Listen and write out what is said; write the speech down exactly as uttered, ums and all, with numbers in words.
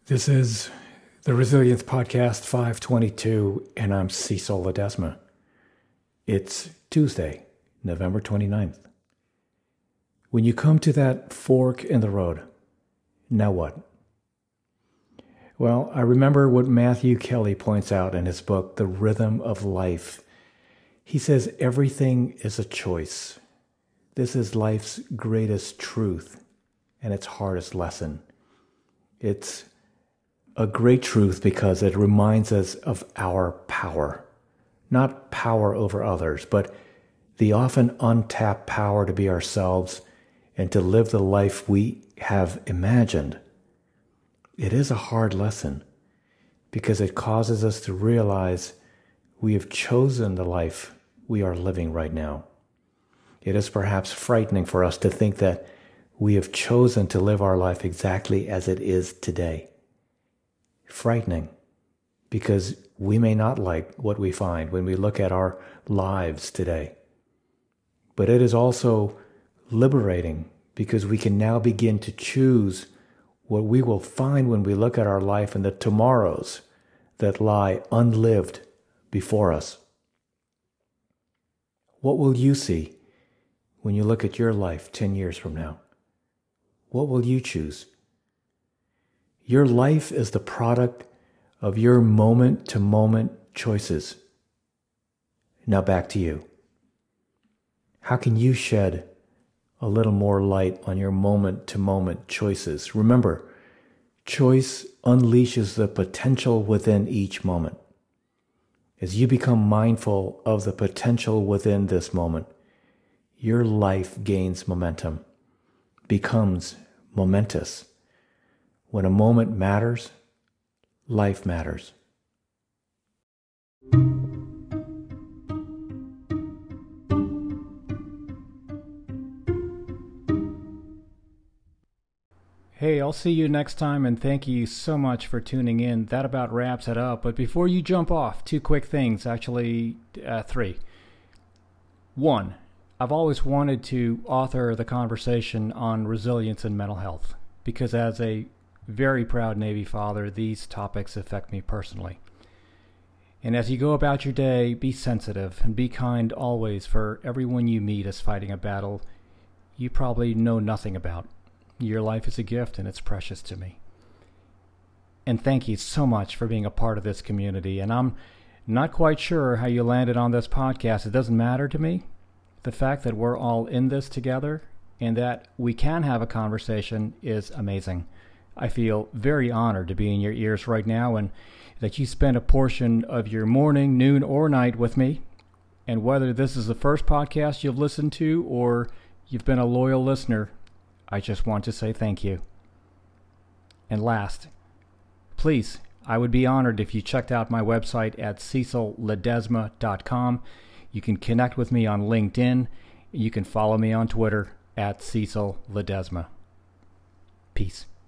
This is the Resilience Podcast five twenty-two, and I'm Cecil Ledesma. It's Tuesday, November twenty-ninth. When you come to that fork in the road, now what? Well, I remember what Matthew Kelly points out in his book, The Rhythm of Life. He says everything is a choice. This is life's greatest truth and its hardest lesson. It's a great truth because it reminds us of our power. Not power over others, but the often untapped power to be ourselves and to live the life we have imagined. It is a hard lesson because it causes us to realize we have chosen the life we are living right now. It is perhaps frightening for us to think that we have chosen to live our life exactly as it is today. Frightening because we may not like what we find when we look at our lives today. But it is also liberating because we can now begin to choose what we will find when we look at our life and the tomorrows that lie unlived before us. What will you see when you look at your life ten years from now? What will you choose? Your life is the product of your moment-to-moment choices. Now back to you. How can you shed a little more light on your moment-to-moment choices? Remember, choice unleashes the potential within each moment. As you become mindful of the potential within this moment, your life gains momentum, becomes momentous. When a moment matters, life matters. Hey, I'll see you next time, and thank you so much for tuning in. That about wraps it up. But before you jump off, two quick things, actually uh, three. One, I've always wanted to author the conversation on resilience and mental health, because as a very proud Navy father, these topics affect me personally. And as you go about your day, be sensitive and be kind always, for everyone you meet is fighting a battle you probably know nothing about. Your life is a gift and it's precious to me. And thank you so much for being a part of this community. And I'm not quite sure how you landed on this podcast. It doesn't matter to me. The fact that we're all in this together and that we can have a conversation is amazing. I feel very honored to be in your ears right now, and that you spend a portion of your morning, noon, or night with me. And whether this is the first podcast you've listened to or you've been a loyal listener, I just want to say thank you. And last, please, I would be honored if you checked out my website at cecil ledesma dot com. You can connect with me on LinkedIn. You can follow me on Twitter at Cecil Ledesma. Peace.